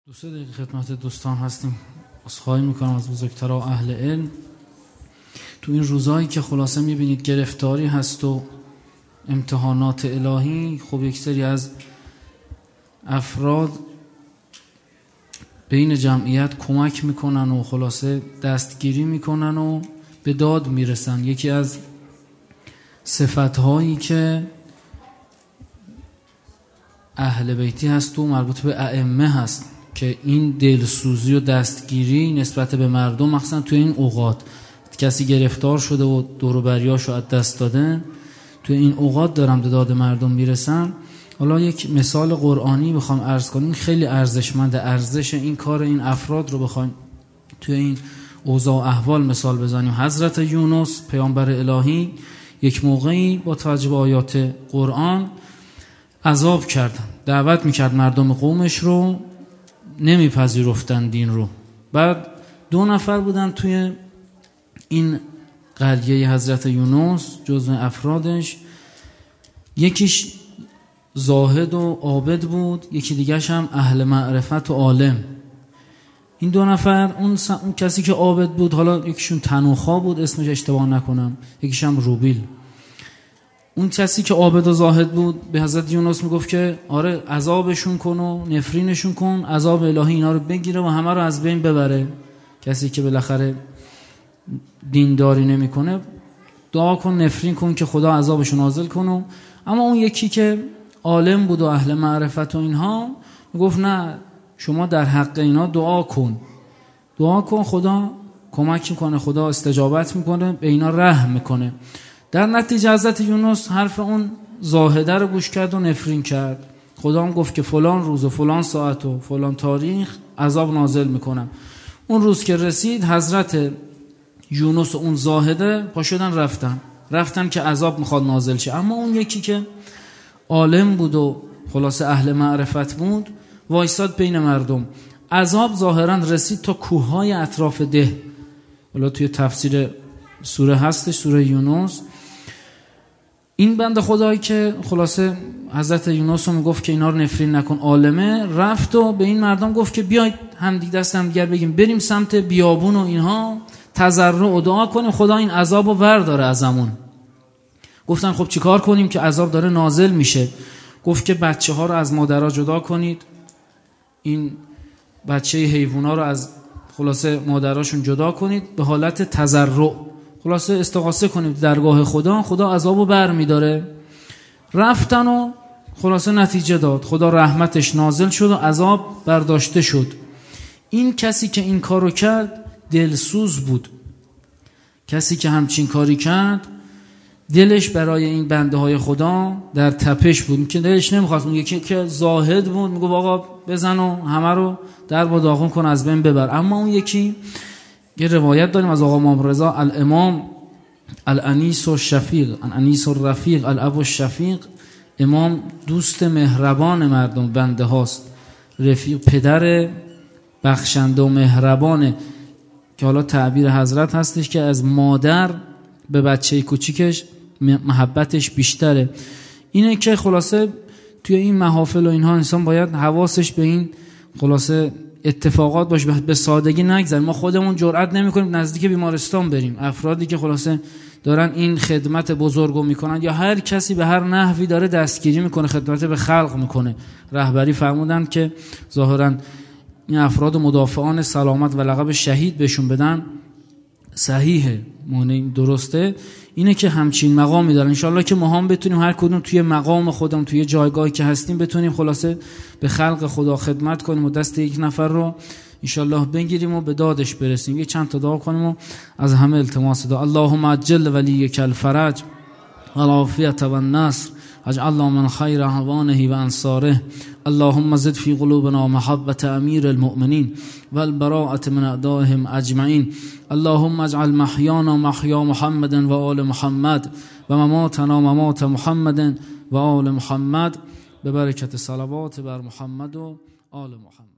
دو سه دقیقه خدمت دوستان هستیم. عذرخواهی میکنم از بزرگترا اهل علم. تو این روزایی که خلاصه میبینید گرفتاری هست و امتحانات الهی، خب یک سری از افراد بین جمعیت کمک میکنن و خلاصه دستگیری میکنن و به داد میرسن. یکی از صفتهایی که اهل بیتی هست و مربوط به ائمه هست که این دلسوزی و دستگیری نسبت به مردم، مخصوصا توی این اوقات کسی گرفتار شده و دور و بریاشو از دست داده، توی این اوقات دارم به داد مردم میرسن. حالا یک مثال قرآنی بخوام عرض کنیم خیلی ارزشمند، ارزش این کار این افراد رو بخوایم توی این اوضاع و احوال مثال بزنیم. حضرت یونس پیامبر الهی یک موقعی با توجه به آیات قرآن عذاب کردن، دعوت میکرد مردم قومش رو، نمیپذیرفتن دین رو. بعد 2 نفر بودن توی این قریه حضرت یونس جزو افرادش، یکیش زاهد و عابد بود، یکی دیگرش هم اهل معرفت و عالم. این 2 نفر، اون کسی که عابد بود، حالا یکیشون تنوخا بود اسمش اشتباه نکنم، یکیش هم روبیل. اون کسی که عابد و زاهد بود به حضرت یونس میگفت که آره عذابشون کن و نفرینشون کن، عذاب الهی اینا رو بگیره و همه رو از بین ببره. کسی که بالاخره دینداری نمیکنه دعا کن، نفرین کن که خدا عذابشون نازل کنه. اما اون یکی که عالم بود و اهل معرفت و اینها میگفت نه، شما در حق اینا دعا کن، خدا کمک میکنه، خدا استجابت میکنه، به اینا رحم میکنه. در نتیجه حضرت یونس حرف اون زاهده رو گوش کرد و نفرین کرد. خدا هم گفت که فلان روز و فلان ساعت و فلان تاریخ عذاب نازل میکنم. اون روز که رسید حضرت یونس و اون زاهده پا شدن رفتن که عذاب میخواد نازل شه. اما اون یکی که عالم بود و خلاصه اهل معرفت بود وایساد بین مردم. عذاب ظاهرا رسید تا کوههای اطراف ده. حالا توی تفسیر سوره هستش، سوره یونس. این بنده خدایی که خلاصه حضرت یونس رو میگفت که اینا رو نفرین نکن، عالمه، رفت و به این مردم گفت که بیاید دست هم دیگر بگیم، بریم سمت بیابون و اینها تضرع و دعا کنیم خدا این عذاب رو ورداره ازمون. گفتن خب چیکار کنیم که عذاب داره نازل میشه؟ گفت که بچه ها رو از مادرها جدا کنید، این بچه حیوونا رو از خلاصه مادراشون جدا کنید، به حالت تضرع خلاصه استغاثه کنید درگاه خدا عذابو بر میداره. رفتن و خلاصه نتیجه داد، خدا رحمتش نازل شد و عذاب برداشته شد. این کسی که این کارو کرد دلسوز بود. کسی که همچین کاری کرد دلش برای این بنده های خدا در تپش بود، که دلش نمیخواست. اون یکی که زاهد بود میگه آقا بزن و همه رو در با داغون کن از بین ببر. اما اون یکی، یه روایت داریم از آقا امام رضا الامام الانیس و شفیق، الانیس و رفیق الاب و شفیق، امام دوست مهربان مردم بنده هاست، رفیق پدر بخشنده و مهربانه، که حالا تعبیر حضرت هستش که از مادر به بچه کوچیکش محبتش بیشتره. اینه که خلاصه توی این محافل و اینها انسان باید حواسش به این خلاصه اتفاقات باشه، به سادگی نگذاریم. ما خودمون جرئت نمی‌کنیم نزدیک بیمارستان بریم. افرادی که خلاصه دارن این خدمت بزرگو میکنن یا هر کسی به هر نحوی داره دستگیری میکنه، خدمت به خلق میکنه، رهبری فرمودن که ظاهرا این افراد مدافعان سلامت و لقب شهید بهشون بدن، صحیحه، معنی درسته، اینه که همچین مقامی دارن. انشالله که ما هم بتونیم هر کدوم توی مقام خودمون، توی جایگاهی که هستیم، بتونیم خلاصه به خلق خدا خدمت کنیم و دست یک نفر رو انشالله بگیریم و به دادش برسیم. یه چند تا دعا کنیم و از همه التماس دعا. اللهم عجل ولیک الفرج والعافیة والنصر، اجعلنا من خیر اعوانه و انصاره. اللهم زد في قلوبنا محبة امیر المؤمنین والبراءة من اعدائهم اجمعین. اللهم اجعل محیانا محیا محمد و آل محمد و مماتنا ممات محمد و آل محمد، به برکت صلوات بر محمد و آل محمد.